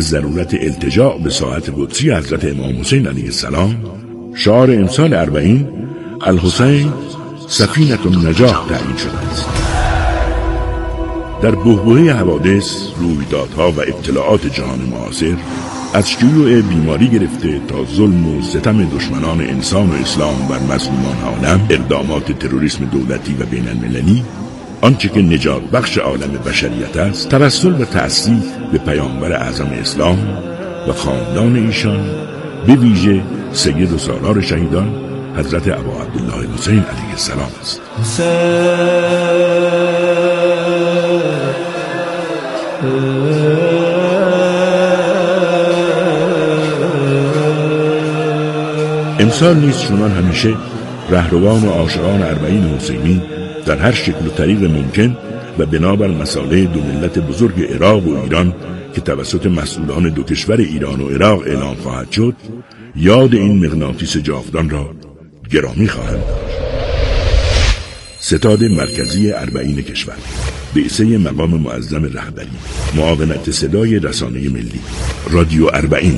ضرورت التجاء به ساعت قدسی حضرت امام حسین علیه السلام، شعار امسال 40 الحسین سفینة النجاح تعیین شده است. در بحبوحه حوادث، رویدادها و ابتلاعات جهان معاصر، از شیوع بیماری گرفته تا ظلم و ستم دشمنان انسان و اسلام بر مظلومان عالم، اقدامات تروریسم دولتی و بین المللی، آنچه که نجات بخش عالم بشریت است، توسل و تأسیس به پیامبر اعظم اسلام و خاندان ایشان، به ویژه سید و سالار شهیدان حضرت ابا عبدالله حسین علیه السلام است. امسال نیز چنان همیشه رهروان و عاشقان 40 حسینی در هر شکل و طریق ممکن و بنابر مصالح دو ملت بزرگ عراق و ایران که توسط مسئولان دو کشور ایران و عراق اعلام خواهد شد، یاد این مغناطیس جاودان را گرامی خواهند داشت. ستاد مرکزی 40 کشور، بعثه مقام معظم رهبری، معاونت صدای رسانه ملی، رادیو 40.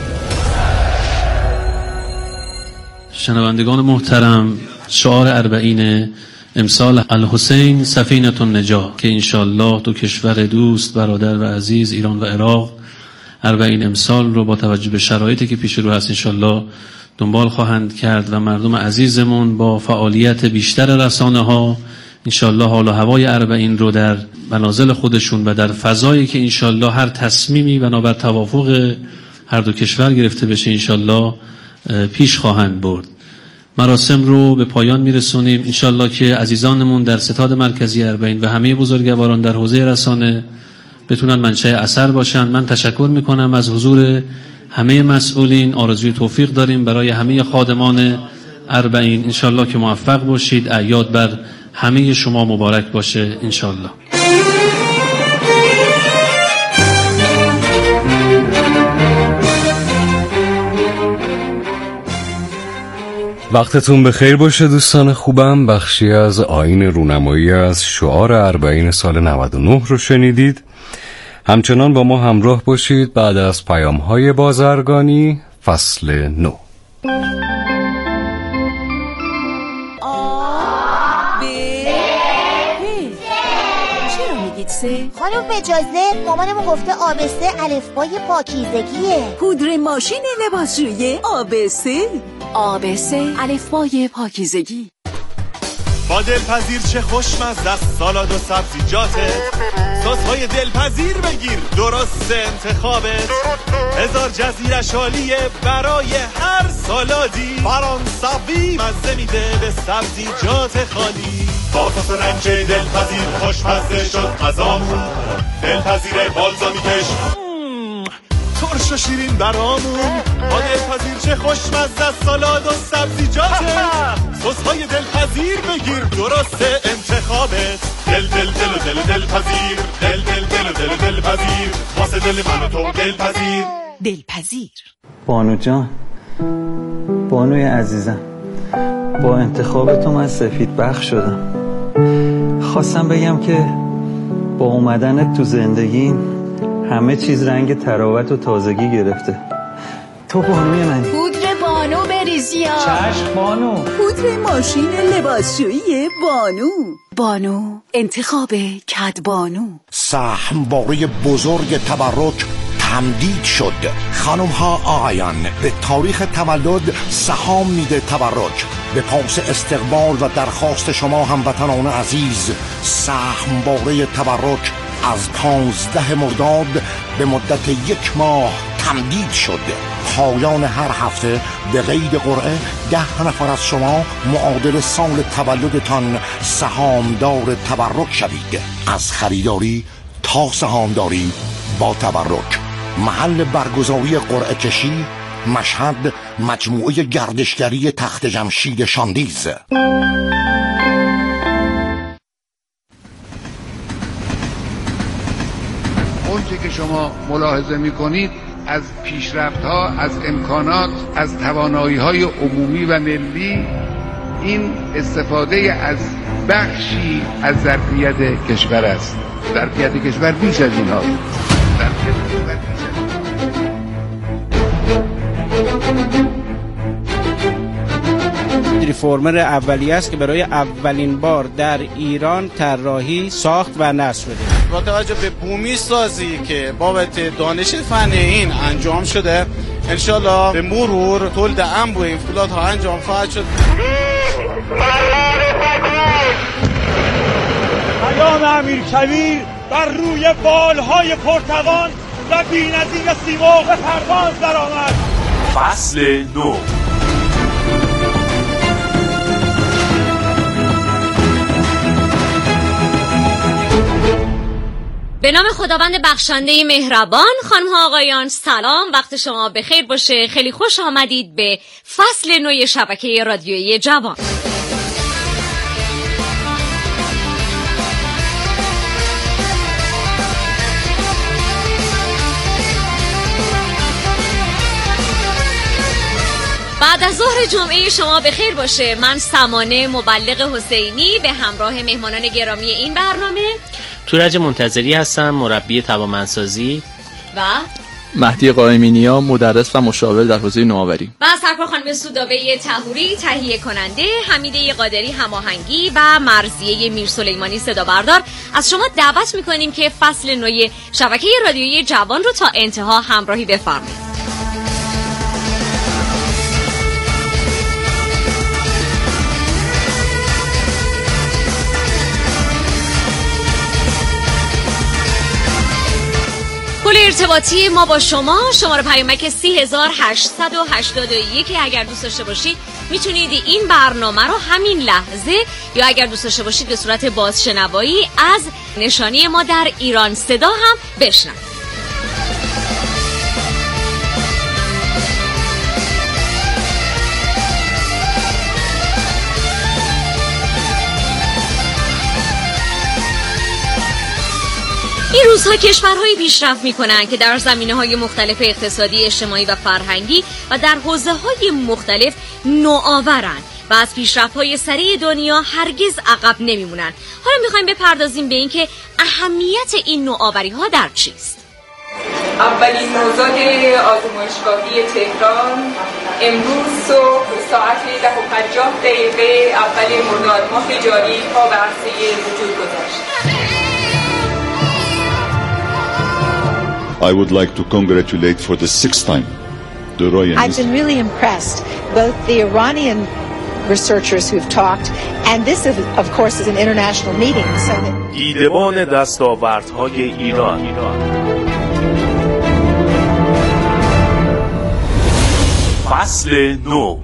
شنوندگان محترم، شعار 40 امسال الحسین سفینة النجاح که انشالله دو کشور دوست، برادر و عزیز ایران و عراق 40 امسال رو با توجه به شرایطی که پیش رو هست انشالله دنبال خواهند کرد و مردم عزیزمون با فعالیت بیشتر رسانه ها انشالله حال و هوای 40 رو در منازل خودشون و در فضایی که انشالله هر تصمیمی بنابر توافق هر دو کشور گرفته بشه انشالله پیش خواهند برد. مراسم رو به پایان میرسونیم انشالله که عزیزانمون در ستاد مرکزی 40 و همه بزرگواران در حوزه رسانه بتونن منشأ اثر باشن. من تشکر میکنم از حضور همه مسئولین، آرزوی توفیق داریم برای همه خادمان 40 انشالله که موفق باشید. اعیاد بر همه شما مبارک باشه انشالله. وقتتون بخیر باشه دوستان خوبم. بخشی از آیین رونمایی از شعار 40 سال 99 رو شنیدید. همچنان با ما همراه باشید بعد از پیام‌های بازرگانی فصل 9. خانم اجازه، مامانمون گفته آبسه الفبای پاکیزگیه. پودر ماشین لباسشویی آبسه الفبای پاکیزگی. با دلپذیر چه خوشمزه است سالاد و سبزیجاته، سس‌های دلپذیر بگیر درست انتخابت، 1000 جزیرش عالیه برای هر سالادی، فرانسوی مزه میده به سبزیجات خالی. با صوص رنج دلپذیر خوشمزه شد غذامون، دلپذیر بالزامیکش ترش و شیرین برامون. با دلپذیر چه خوشمزه است سالاد و سبزیجاته، سس‌های دلپذیر بگیر درست انتخابت، دل دل دل و دل دلپذیر، دل دل دل و دل دلپذیر، واسه دل من و تو دلپذیر. بانو جان، بانوی عزیزم، با انتخاب تو من سفید بخش شدم. خواستم بگم که با اومدنت تو زندگی همه چیز رنگ تراوت و تازگی گرفته. تو بانوی منی. پودر بانو بریزیا. چشم بانو. پودر ماشین لباسشویی بانو انتخاب کدبانو. سهمواره بزرگ تبرک تمدید شد. خانم ها آقایان، به تاریخ تولد سهام میده تبرک. به پاس استقبال و درخواست شما هموطنان عزیز، سهمواره تبرک از 15 مرداد به مدت 1 ماه تمدید شد. پایان هر هفته به قید قرعه 10 نفر از شما معادل سال تولدتان سهامدار تبرک شوید. از خریداری تا سهامداری با تبرک. محل برگزاری قرعه کشی مشهد، مجموعه گردشگری تخت جمشید شاندیز. اونچه که شما ملاحظه می‌کنید از پیشرفت‌ها، از امکانات، از توانایی‌های عمومی و ملی، این استفاده از بخشی از ظرفیت کشور است. ظرفیت کشور بیش از این هاست. ریفورمر اولیه است که برای اولین بار در ایران طراحی، ساخت و نصب شده. با توجه به بومی سازی که بابت دانش فنی این انجام شده، انشالله به مرور تولید انبوه این فولادها انجام خواهد شد. پیام امیرکبیر بر روی بالهای پرتوان و بی‌نظیر سیمرغ به پرواز درآمد. فصل نو. به نام خداوند بخشنده مهربان. خانم ها آقایان سلام، وقت شما بخیر باشه. خیلی خوش آمدید به فصل نوی شبکه رادیویی جوان. بعد از ظهر جمعه شما بخیر باشه. من سمانه مبلغ حسینی به همراه مهمانان گرامی این برنامه تورج منتظری هستم، مربی توانمندسازی، و مهدی قائمی نیا، مدرس و مشاور در حوزه نوآوری، و سرکار خانم سودابه طهوری تهیه کننده، حمیده قادری هماهنگی و مرضیه میرسلیمانی صدا بردار. از شما دعوت میکنیم که فصل نوی شبکه رادیویی جوان رو تا انتها همراهی بفرمایید. پل ارتباطی ما با شما، شماره پیامک 3881. اگر دوست داشته باشید میتونید این برنامه رو همین لحظه یا اگر دوست داشته باشید به صورت بازشنوایی از نشانی ما در ایران صدا هم بشنوید. این روزها کشورهای پیشرفت میکنن که در زمینه‌های مختلف اقتصادی، اجتماعی و فرهنگی و در حوزه‌های مختلف نوآورن و از پیشرفت‌های سریع دنیا هرگز عقب نمیمونن. حالا میخوایم بپردازیم به این که اهمیت این نوآوری‌ها در چیست. اولین نوزاد آزمایشگاهی تهران امروز صبح ساعت 10:50 اول مرداد ماه جاری پا به عرصه وجود گذاشت. I would like to congratulate for the sixth time the Royal I've been really impressed, both the Iranian researchers who've talked, and this of course is an international meeting. دیدبان دستاوردهای ایران. فصل نو.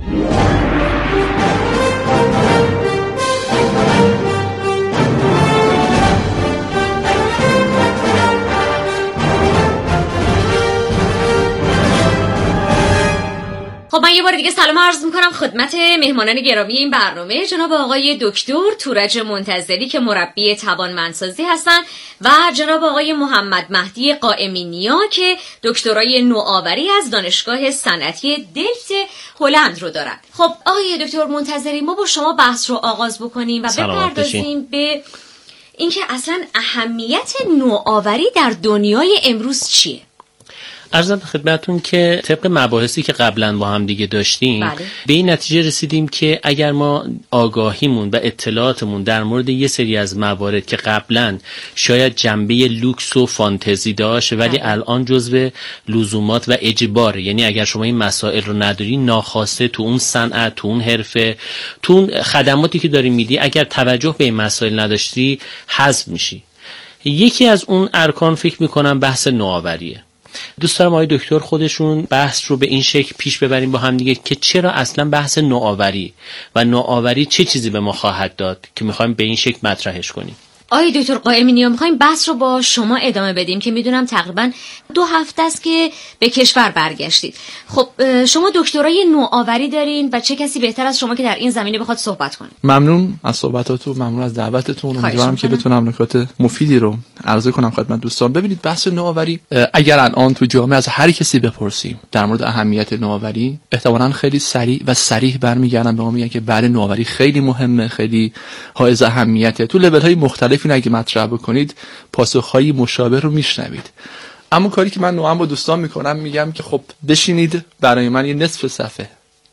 خب من یه بار دیگه سلام عرض میکنم خدمت مهمانان گرامی این برنامه، جناب آقای دکتر تورج منتظری که مربی توانمندسازی هستن و جناب آقای محمد مهدی قائمی نیا که دکترای نوآوری از دانشگاه صنعتی دلفت هلند رو دارن. خب آقای دکتر منتظری، ما با شما بحث رو آغاز بکنیم و بپردازیم به اینکه اصلا اهمیت نوآوری در دنیای امروز چیه؟ عرضم خدمتون که طبق مباحثی که قبلا با هم دیگه داشتیم به این نتیجه رسیدیم که اگر ما آگاهیمون و اطلاعاتمون در مورد یه سری از موارد که قبلا شاید جنبه لوکس و فانتزی داشت ولی الان جزو لزومات و اجبار، یعنی اگر شما این مسائل رو نداری ناخواسته تو اون صنعت، تو اون حرفه، تو اون خدماتی که داری میدی، اگر توجه به این مسائل نداشتی حذف میشی. یکی از اون ارکان فکر میکنم بحث نوآوریه. دوست دارم آقای دکتر خودشون بحث رو به این شکل پیش ببریم با هم دیگه که چرا اصلا بحث نوآوری و نوآوری چه چیزی به ما خواهد داد که میخوایم به این شکل مطرحش کنیم. آقای دکتر قائمی نیا، میخوایم بحث رو با شما ادامه بدیم که میدونم تقریبا 2 هفته است که به کشور برگشتید. خب شما دکترای نوآوری دارین و چه کسی بهتر از شما که در این زمینه بخواد صحبت کنه. ممنون از صحبتاتون، ممنون از دعوتتون. امیدوارم که بتونم نکات مفیدی رو عرضه کنم خدمت دوستان. ببینید بحث نوآوری اگر الان تو جامعه از هر کسی بپرسیم در مورد اهمیت نوآوری، احتمالاً خیلی سریع و صریح برمیگردن به ما میگن که بله نوآوری خیلی مهمه، خیلی حائز اهمیته. تو لول‌های مختلف اگه مطرح بکنید پاسخهای مشابه رو میشنوید. اما کاری که من نوعا با دوستان میکنم میگم که خب بشینید برای من یه نصف صفحه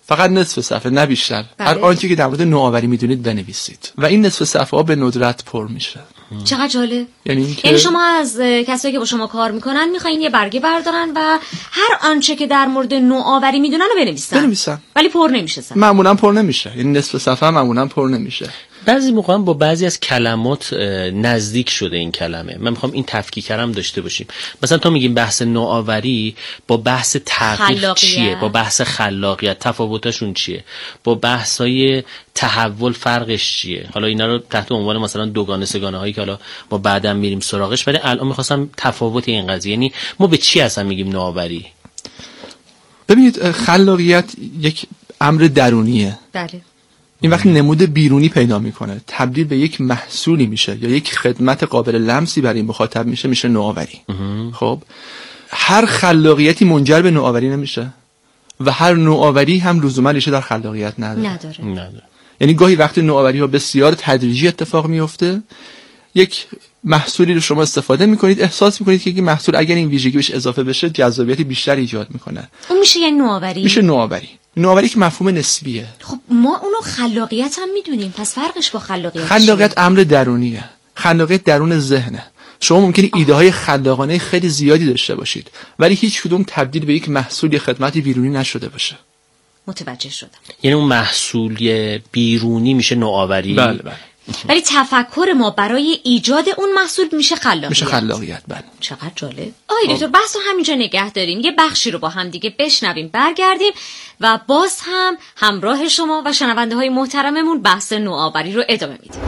فقط نصف صفحه نه بیشتر. هر آنچه که در مورد نوآوری میدونید بنویسید و این نصف صفحه ها به ندرت پر میشه. چقدر جالب. یعنی شما از کسایی که با شما کار میکنن میخواین یه برگه بردارن و هر آنچه که در مورد نوآوری میدونن رو بنویسن. ولی پر نمیشه. معمولا پر نمیشه. یعنی نصف صفحه معمولا پر نمیشه. بعضی موقع با بعضی از کلمات نزدیک شده این کلمه. من میخوام این تفکیکرم داشته باشیم. مثلا تو میگیم بحث نوآوری با بحث تغییر چیه؟ با بحث خلاقیت تفاوتشون چیه؟ با بحثای تحول فرقش چیه؟ حالا اینا رو تحت عنوان مثلا دوگانه سگانه هایی که حالا ما بعداً میریم سراغش، ولی الان میخواستم تفاوت این قضیه، یعنی ما به چی اصلا میگیم نوآوری؟ ببینید خلاقیت یک امر درونیه. بله. این وقتی نمود بیرونی پیدا میکنه، تبدیل به یک محصولی میشه یا یک خدمت قابل لمسی برای مخاطب میشه نوآوری. خب هر خلاقیتی منجر به نوآوری نمیشه و هر نوآوری هم لزوما ریشه در خلاقیت نداره. یعنی گاهی وقتی نوآوری ها بسیار تدریجی اتفاق میفته، یک محصولی رو شما استفاده میکنید، احساس میکنید که این محصول اگر این ویژگی بهش اضافه بشه جذابیت بیشتری ایجاد میکنه. اون میشه یعنی نوآوری. میشه نوآوری که مفهوم نسبیه. خب ما اونو خلاقیت هم میدونیم، پس فرقش با خلاقیت امر درونیه. خلاقیت درون ذهنه. شما ممکنه ایده های خلاقانه خیلی زیادی داشته باشید ولی هیچ کدوم تبدیل به یک محصول یا خدمتی بیرونی نشده باشه. متوجه شدم. یعنی اون محصول بیرونی میشه نوآوری. بله. ولی تفکر ما برای ایجاد اون محصول میشه خلاقیت. بله. چقدر جالب. آقای دکتر بحث رو همینجا نگه داریم، یه بخشی رو با هم دیگه بشنویم، برگردیم و باز هم همراه شما و شنونده های محترممون بحث نوآوری رو ادامه میدیم.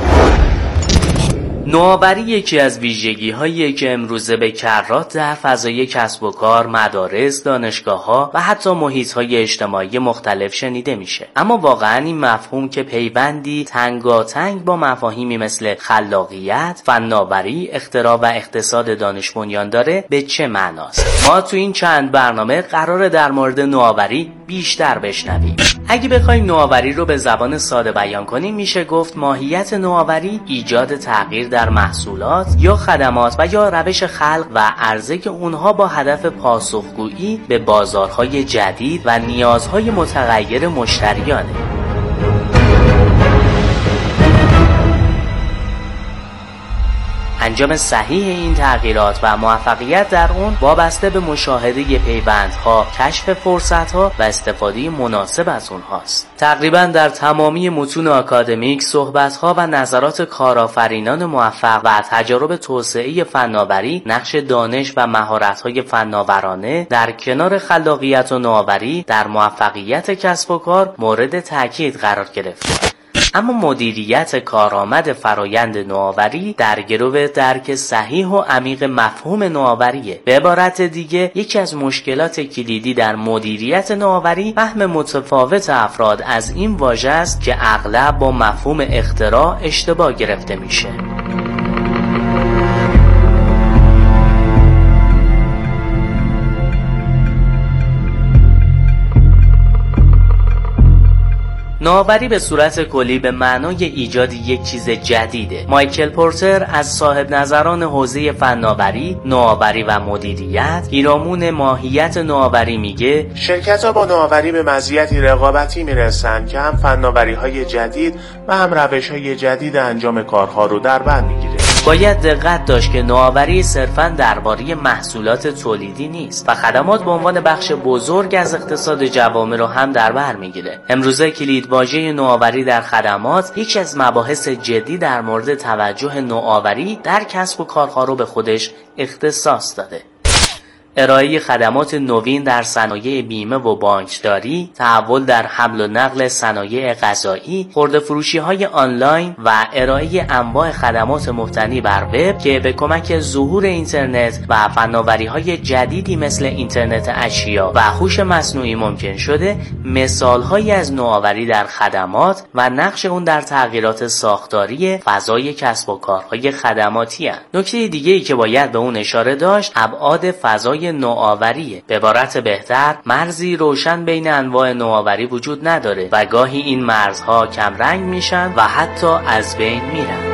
نوآوری یکی از ویژگی‌هایی که امروزه به کرات در فضای کسب و کار، مدارس، دانشگاه‌ها و حتی محیط‌های اجتماعی مختلف شنیده میشه. اما واقعاً این مفهوم که پیوندی تنگاتنگ با مفاهیمی مثل خلاقیت، فناوری، اختراع و اقتصاد دانش بنیان داره به چه معناست؟ ما تو این چند برنامه قراره در مورد نوآوری بیشتر بشنویم. اگه بخوایم نوآوری رو به زبان ساده بیان کنیم، میشه گفت ماهیت نوآوری ایجاد تغییر در محصولات یا خدمات و یا روش خلق و عرضه اونها با هدف پاسخگویی به بازارهای جدید و نیازهای متغیر مشتریانه. انجام صحیح این تغییرات و موفقیت در اون وابسته به مشاهده پیوندها، کشف فرصتها و استفاده مناسب از اونهاست. تقریبا در تمامی متون آکادمیک صحبتها و نظرات کارآفرینان موفق و تجارب توسعه فناوری نقش دانش و مهارت‌های فناورانه در کنار خلاقیت و نوآوری در موفقیت کسب و کار مورد تاکید قرار گرفته. اما مدیریت کارآمد فرایند نوآوری در گرو درک صحیح و عمیق مفهوم نوآوریه. به عبارت دیگه یکی از مشکلات کلیدی در مدیریت نوآوری فهم متفاوت افراد از این واژه است که اغلب با مفهوم اختراع اشتباه گرفته میشه. نوآوری به صورت کلی به معنای ایجاد یک چیز جدیده. مایکل پورتر از صاحب نظران حوزه فناوری، نوآوری و مدیریت، پیرامون ماهیت نوآوری میگه شرکت‌ها با نوآوری به مزیتی رقابتی میرسند که هم فناوری‌های جدید و هم روش‌های جدید انجام کارها رو در بر میگیره. باید دقت داشت که نوآوری صرفاً درباره محصولات تولیدی نیست و خدمات به عنوان بخش بزرگ از اقتصاد جوامع رو هم در بر میگیره. امروزه کلیدواژه نوآوری در خدمات یکی از مباحث جدی در مورد توجه نوآوری در کسب و کارها رو به خودش اختصاص داده. ارائه خدمات نوین در صنایع بیمه و بانکداری، تحول در حمل و نقل صنایع غذایی، خرده فروشی های آنلاین و ارائه انواع خدمات مبتنی بر وب که به کمک ظهور اینترنت و فناوری های جدیدی مثل اینترنت اشیا و هوش مصنوعی ممکن شده، مثال هایی از نوآوری در خدمات و نقش اون در تغییرات ساختاری فضای کسب و کارهای خدماتی هستند. نکته دیگه ای که باید به اون اشاره داشت، ابعاد فضای نوآوریه. به عبارت بهتر، مرزی روشن بین انواع نوآوری وجود نداره و گاهی این مرزها کم رنگ میشن و حتی از بین میرن.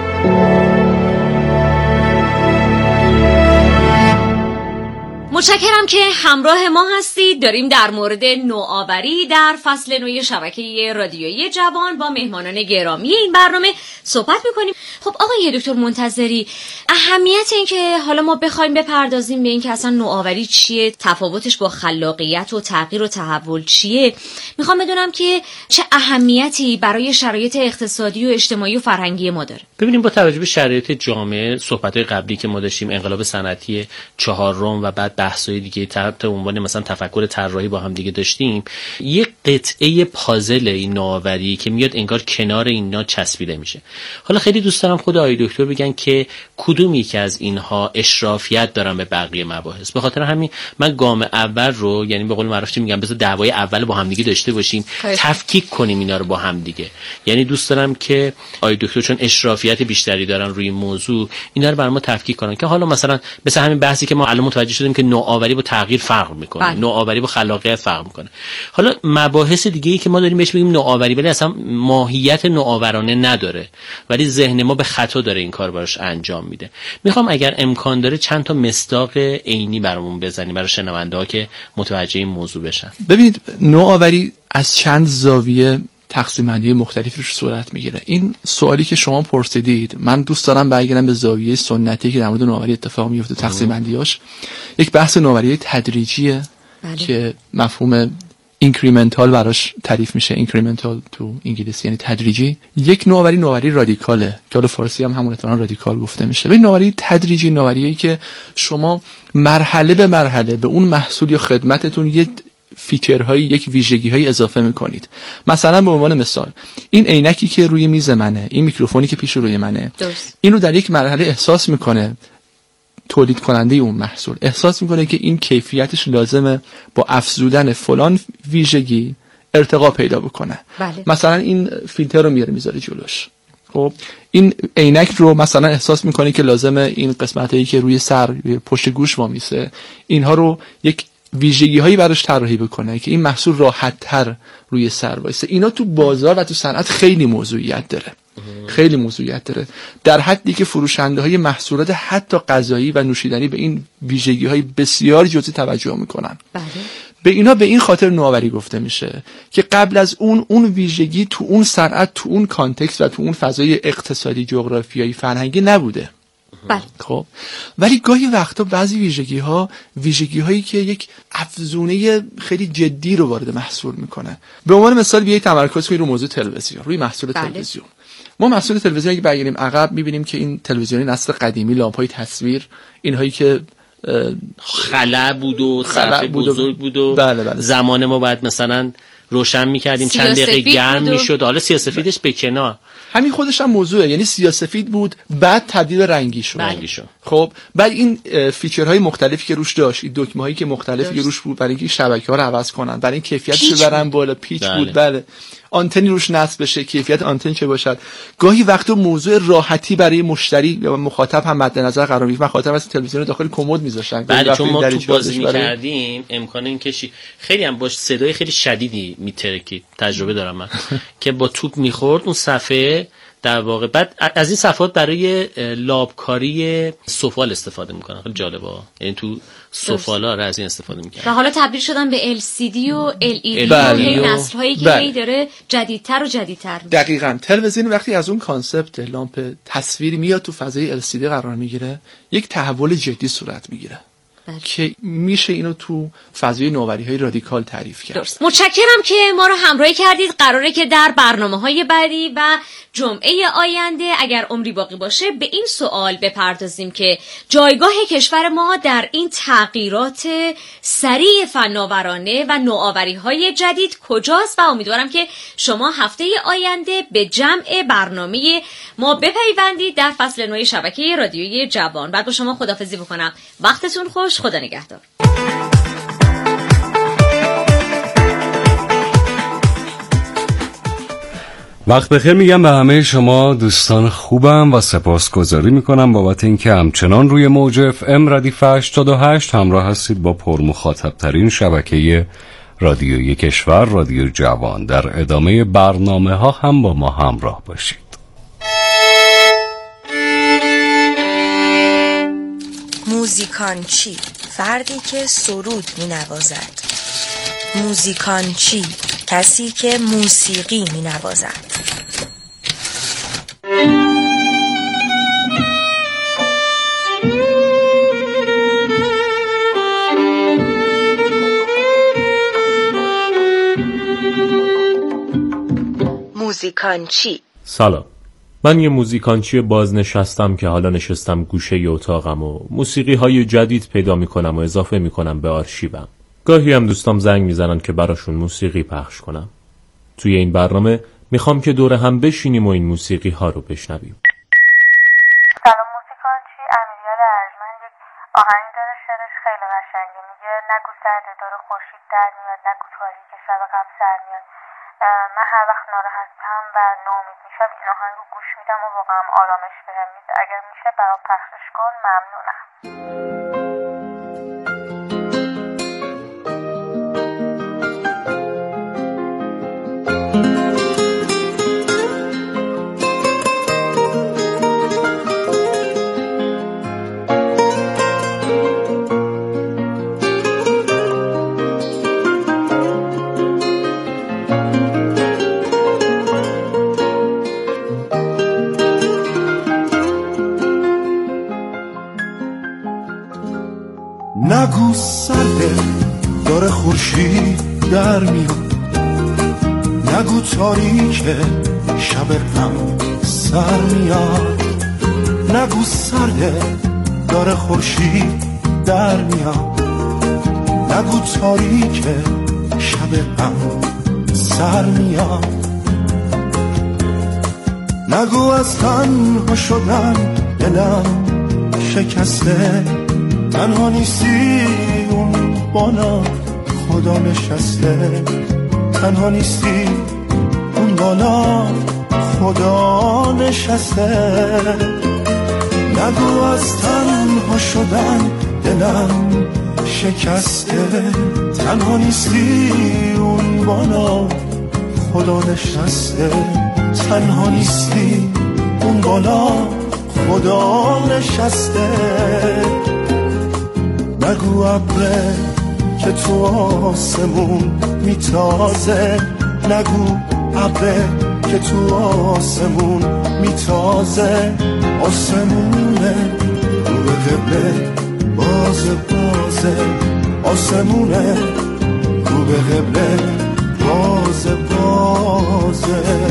متشکرم که همراه ما هستید. داریم در مورد نوآوری در فصل نوی شبکه رادیویی جوان با مهمانان گرامی این برنامه صحبت میکنیم. خب آقای دکتر منتظری، اهمیت این که حالا ما بخوایم بپردازیم به این که اصلا نوآوری چیه، تفاوتش با خلاقیت و تغییر و تحول چیه، میخوام بدونم که چه اهمیتی برای شرایط اقتصادی و اجتماعی و فرهنگی ما داره. ببینیم با توجه به شرایط جامعه، صحبت‌های قبلی که ما داشتیم، انقلاب صنعتی چهارم و بعد بحث‌های دیگه تحت عنوان مثلا تفکر طراحی با هم دیگه داشتیم، یه قطعه پازل این نوآوری که میاد انگار کنار اینا چسبیده میشه. حالا خیلی دوست دارم خود آقای دکتر بگن که کدوم یکی از اینها اشرافیت دارن به بقیه مباحث. به خاطر همین من گام اول رو، یعنی به قول معروف چی میگم، بذار دعوای اول با هم دیگه داشته باشیم، تفکیک کنیم اینا رو با هم دیگه. یعنی دوست دارم که آقای دکتر چون اشرافیت بیشتری دارن روی موضوع، اینا رو برام ما تفکیک کنن که حالا مثلا مثل همین بحثی که ما الان متوجه شدیم که نوآوری با تغییر فرق میکنه، نوآوری با خلاقیت فرق میکنه. حالا مباحث دیگه‌ای که ما داریم بهش میگیم نوآوری، ولی اصلا ماهیت نوآورانه نداره، ولی ذهن ما به خطا داره این کار براش انجام میده. میخوام اگر امکان داره چند تا مصداق عینی برامون بزنی برای شنونده‌ها که متوجه این موضوع بشن. ببینید، نوآوری از چند زاویه تقسیم بندی مختلفی روش صورت میگیره. این سوالی که شما پرسیدید، من دوست دارم برگردم به زاویه سنتی که در مورد نوآوری اتفاق میفته، تقسیم بندیاش. یک بحث نوآوری تدریجیه که مفهوم اینکریمنتال براش تعریف میشه. اینکریمنتال تو انگلیسی یعنی تدریجی. یک نوآوری رادیکاله که حالا فارسی هم همون اتفاقا رادیکال گفته میشه. ولی نوآوری تدریجی نوآوریه که شما مرحله به مرحله به اون محصول یا خدمتتون یک فیچرهایی، یک ویژگی‌هایی اضافه می‌کنید. مثلا به عنوان مثال، این عینکی که روی میز منه، این میکروفونی که پیش روی منه، اینو در یک مرحله احساس می‌کنه تولید کننده اون محصول، احساس می‌کنه که این کیفیتش لازمه با افزودن فلان ویژگی ارتقا پیدا بکنه. مثلا این فیلتر رو میذاره جلوش. خب این عینک رو مثلا احساس می‌کنه که لازمه این قسمتایی که روی سر، روی پشت گوش وامیسه، اینها رو یک ویژگی هایی براش طراحی بکنه که این محصول راحت تر روی سر وایسه. اینا تو بازار و تو صنعت خیلی موضوعیت داره، خیلی موضوعیت داره، در حدی که فروشنده های محصولات حتی غذایی و نوشیدنی به این ویژگی های بسیار جزئی توجه میکنن. به اینا به این خاطر نوآوری گفته میشه که قبل از اون ویژگی تو اون صنعت، تو اون کانتکست و تو اون فضای اقتصادی، جغرافیایی، فرهنگی نبوده. خب ولی گاهی وقتا بعضی ویژگی هایی که یک افزونه خیلی جدی رو وارد محصول میکنه. به عنوان مثال بیایید تمرکز کنید رو موضوع تلویزیون، روی محصول تلویزیون. ما محصول تلویزیون اگه برگردیم عقب میبینیم که این تلویزیونی نسل قدیمی، لامپ‌های تصویر، اینهایی که خلا بود و صفحه بزرگ بود و زمان ما باید مثلا روشن میکردیم، چند دقیقه گرم میشد. حالا سیاه‌سفیدش به کنار، همین خودش هم موضوعه، یعنی سیاه‌سفید بود بعد تبدیل رنگی شد. خب بعد این فیچرهای مختلفی که روش داشت، این دکمه‌هایی که مختلفی که روش بود برای اینکه شبکه‌ها رو عوض کنن، برای این کیفیتش رو برن بالا، پیچ بود، بله، آنتنی روش نصب بشه، کیفیت آنتن چه باشد. گاهی وقتا موضوع راحتی برای مشتری یا مخاطب هم مد نظر قرار میگیره. مخاطب از تلویزیون داخل کمد میذاشتن، بله، چون ما تو بازی می‌کردیم امکان این که خیلی هم باش صدای خیلی شدیدی میترکید. تجربه دارم من که با توپ میخورد اون صفحه در واقع. بعد از این صفحات برای لابکاری سفال استفاده میکنن. خیلی جالبه، یعنی تو سفالا رو از این استفاده میکنن. و حالا تبدیل شدن به LCD و LED و نسل‌هایی که هی داره جدیدتر و جدیدتر میشه. دقیقاً تلویزیون وقتی از اون کانسپت لامپ تصویری میاد تو فضای LCD قرار میگیره، یک تحول جدی صورت میگیره که میشه اینو تو فضای نوآوری‌های رادیکال تعریف کرد. درست. متشکرم که ما رو همراهی کردید. قراره که در برنامه‌های بعدی و جمعه آینده اگر عمری باقی باشه به این سوال بپردازیم که جایگاه کشور ما در این تغییرات سریع فناورانه و نوآوری‌های جدید کجاست و امیدوارم که شما هفته آینده به جمع برنامه ما بپیوندید در فصل نو شبکه رادیویی جوان. بعد با شما خداحافظی بکنم. وقتتون خوش. خدا نگهدار. وقت بخیر میگم به همه شما دوستان خوبم و سپاسگزاری میکنم بابت اینکه همچنان روی موج FM ردیف 88 همراه هستید با پرمخاطب ترین شبکه رادیویی کشور، رادیو جوان. در ادامه برنامه ها هم با ما همراه باشید. موزیکانچی فردی که سرود می نوازد. موزیکانچی، کسی که موسیقی می نوازد. موزیکانچی. سلام، من یه موزیکانچی بازنشستم که حالا نشستم گوشه ی اتاقم و موسیقی های جدید پیدا میکنم و اضافه میکنم به آرشیوم. گاهی هم دوستام زنگ میزنن که براشون موسیقی پخش کنم. توی این برنامه میخوام که دور هم بشینیم و این موسیقی ها رو بشنویم. سلام موزیکانچی، امیریال ارجمند یک آهنگ داره، شعرش خیلی قشنگه، میگه نگو سرده داره خورشید در میاد، نگو تاریک شب قبل سر میاد. من هر وقت ناراحتم و ناامید میشم این آهنگ رو گوش میدم و واقعا آرامش بهم میده. اگر میشه برام پخشش کن، ممنونم. نگو سرده داره خورشید در میاد، نگو تاریکه شب غم سر میاد، نگو سرده داره خورشید در میاد، نگو تاریکه شب غم سر میاد، نگو از تنها شدن دلم شکسته، تنها نیستی اون بالا خدا نشسته، تنها نیستی اون بالا خدا نشسته، نگو از تنها شدن دلم شکسته، تنها نیستی اون بالا خدا نشسته، تنها نیستی اون بالا خدا نشسته، نگو ابره که تو آسمون میتازه، نگو ابره که تو آسمون میتازه، آسمونه رو به قبله بازه بازه، آسمونه رو به قبله بازه بازه.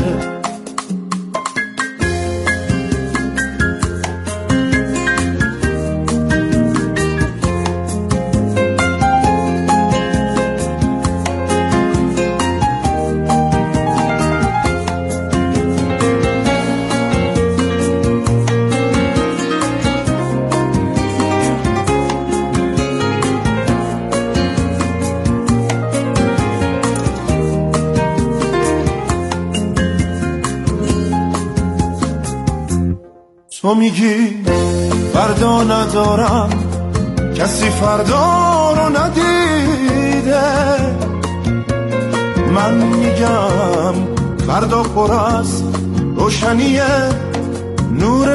تو میگی فردا ندارم، کسی فردا رو ندیده، من میگم فردا پر از روشنی نور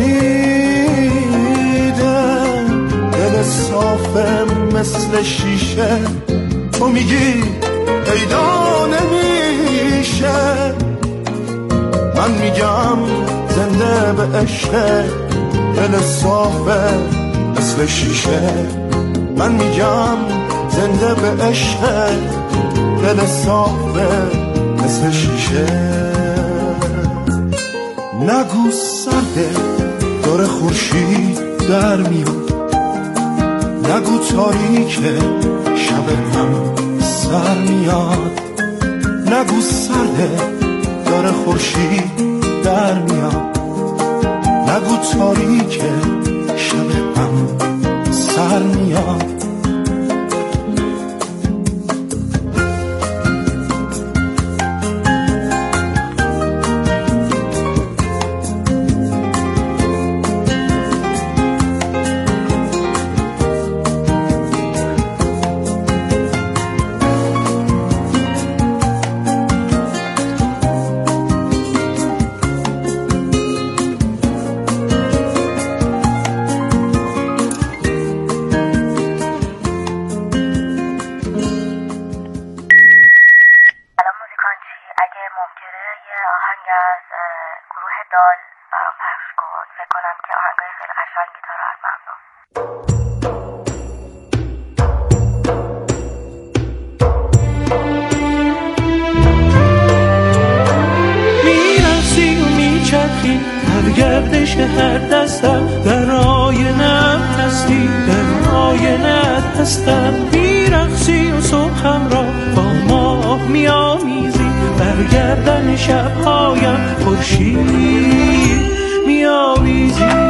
امیده، دل صافه مثل شیشه، تو میگی پیدا نمیشه، من میگم زنده به عشق، دل صافه مثل شیشه، من میگم زنده به عشق، دل صافه مثل شیشه، نگو سرده داره خورشید در میاد، نگو تاریکه شب غم سر میاد، نگو سرده داره خورشید در میاد، نگو تاریکه شب غم سر میاد. خیال برام پخش کن. فکر کنم که آهنگای خیلی قشنگی داره از ممنون. میرقصی و میچرخی هر گردش هر دستم، در آینه هستی در آینه هستم. میرقصی و صبحم را با ماه میامیزی، برگردن شبهایم خورشید میاویزی.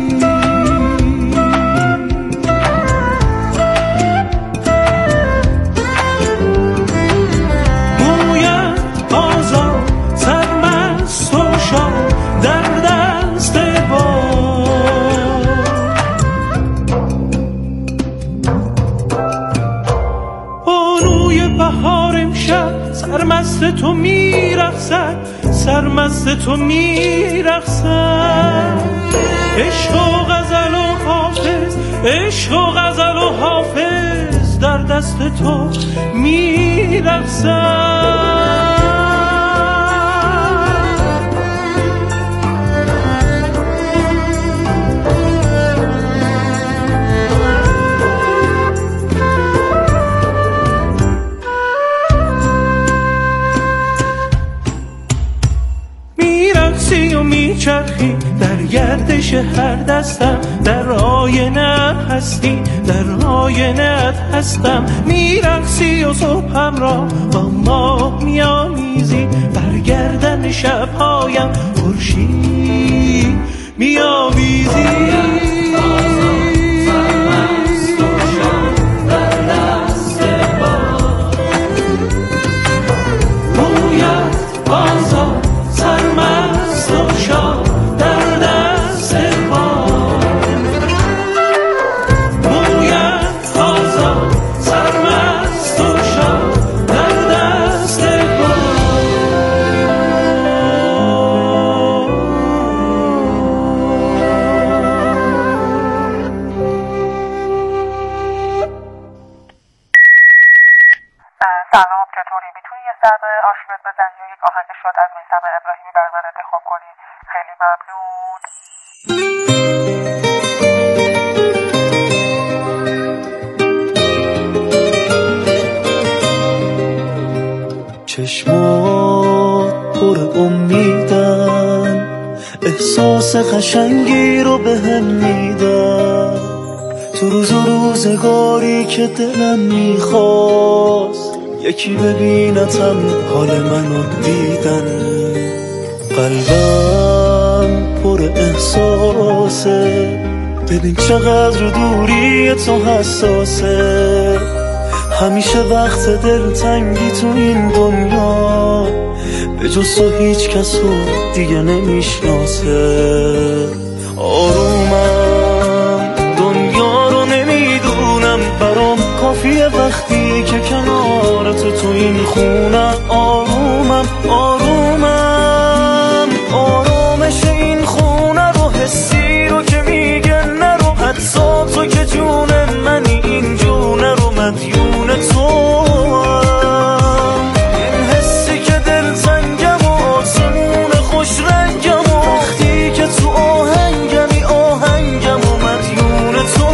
سرمست تو میرقصد، سرمست تو میرقصد. عشق و غزل و حافظ، عشق و غزل و حافظ در دست تو میرقصد. میچرخی در گردش هر دستم، در آینه هستی در آینه هستم. میرقصی و صبحم را با ماه میامیزی، برگردن شبهایم خورشید میاویزی. سلام، چطوری؟ میتونی یه سر به آرشیوت بزنی و یک آهنگ شاد از میثم ابراهیمی برای من انتخاب کنی؟ خیلی ممنون. چشمات پر امیدن، احساس قشنگی رو به هم میدن. تو روز و روزگاری که دلم میخواست یکی ببینتم حال منو دیدن. قلبم پر احساسه، ببین چقدر دوری تو حساسه. همیشه وقت دلتنگی تو این دنیا به جز تو هیچ کس رو دیگه نمیشناسه. آرومم دنیا رو نمیدونم، برام کافیه وقتی که کنارت تو این خونه. آرومم آرومم آرامش این خونه رو، حسی رو که میگه نرو، حتی تو که جون منی این جونه رو مدیون تو. این حسی که دلتنگم و آسمون خوش رنگم و وقتی که تو آهنگمی آهنگم و مدیون تو.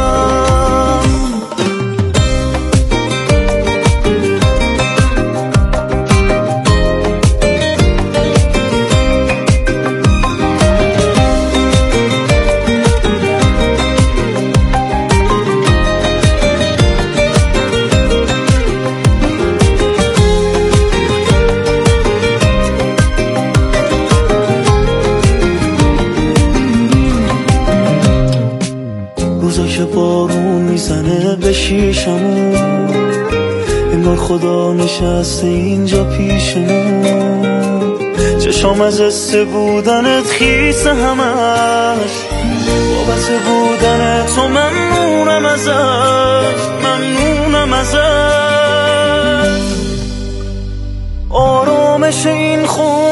روزا که بارون میزنه به شیشمون، انگار خدا نشسته اینجا پیشمون. چشام از حس بودنت خیس همش، بابت بودن تو ممنونم ازش، ممنونم ازش. آرامش این خون